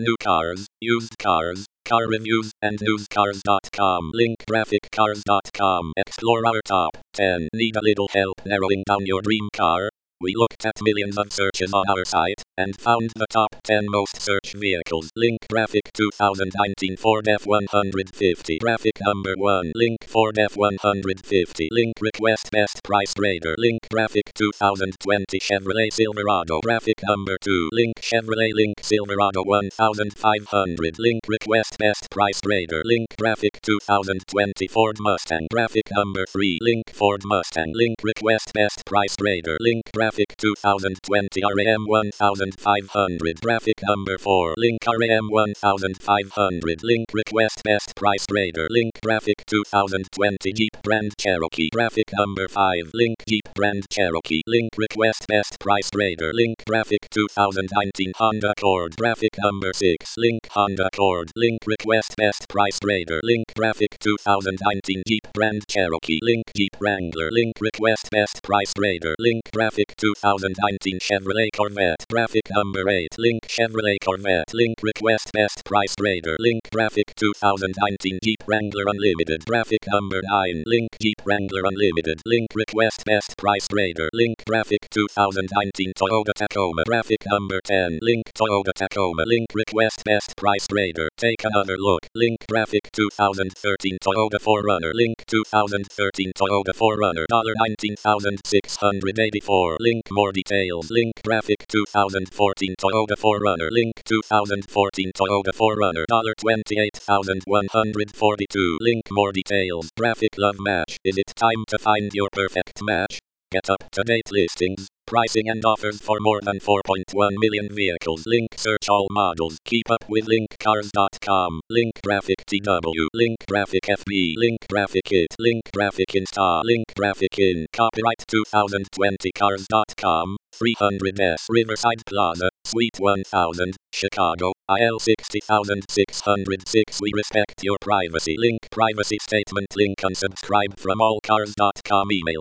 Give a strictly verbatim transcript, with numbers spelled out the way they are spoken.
new cars, used cars, car reviews, and newscars dot com. Link graphic cars dot com. Explore our top ten. Need a little help narrowing down your dream car? We looked at millions of searches on our site, and found the top ten most searched vehicles. Link graphic twenty nineteen Ford F one fifty. Graphic number one. Link Ford F one fifty. Link request best price radar. Link graphic twenty twenty Chevrolet Silverado. Graphic number two. Link Chevrolet Link Silverado fifteen hundred. Link request best price radar. Link graphic twenty twenty Ford Mustang. Graphic number three. Link Ford Mustang. Link request best price radar. Link graphic twenty twenty R A M fifteen hundred. Graphic number four. Link R A M fifteen hundred. Link request best price radar. Link graphic twenty twenty Jeep Grand Cherokee. Graphic number five. Link Jeep Grand Cherokee. Link request best price radar. Link graphic twenty nineteen Honda Accord. Graphic number six. Link Honda Accord. Link request best price radar. Link graphic twenty nineteen Jeep Grand Cherokee. Link Jeep Wrangler. Link request best price radar. Link graphic twenty nineteen Chevrolet Corvette. Graphic number eight. Link Chevrolet Corvette. Link request best price radar. Link graphic twenty nineteen Jeep Wrangler Unlimited. Graphic number nine. Link Jeep Wrangler Unlimited. Link request best price radar. Link graphic twenty nineteen Toyota Tacoma. Graphic number ten. Link Toyota Tacoma. Link request best price radar. Take another look. Link graphic twenty thirteen Toyota four runner. Link twenty thirteen Toyota four runner nineteen thousand six hundred eighty-four. Link more details. Link graphic twenty fourteen Toyota four runner. Link twenty fourteen Toyota four runner twenty-eight thousand one hundred forty-two. Link more details. Graphic love match. Is it time to find your perfect match? Get up-to-date listings, pricing and offers for more than four point one million vehicles. Link search all models. Keep up with link cars dot com. Link graphic T W. Link graphic F B. Link graphic it. Link graphic Insta. Link graphic in. Copyright twenty twenty cars dot com. three hundred S Riverside Plaza, Suite one thousand, Chicago, I L sixty thousand six hundred six. We respect your privacy. Link privacy statement. Link unsubscribe from all cars dot com email.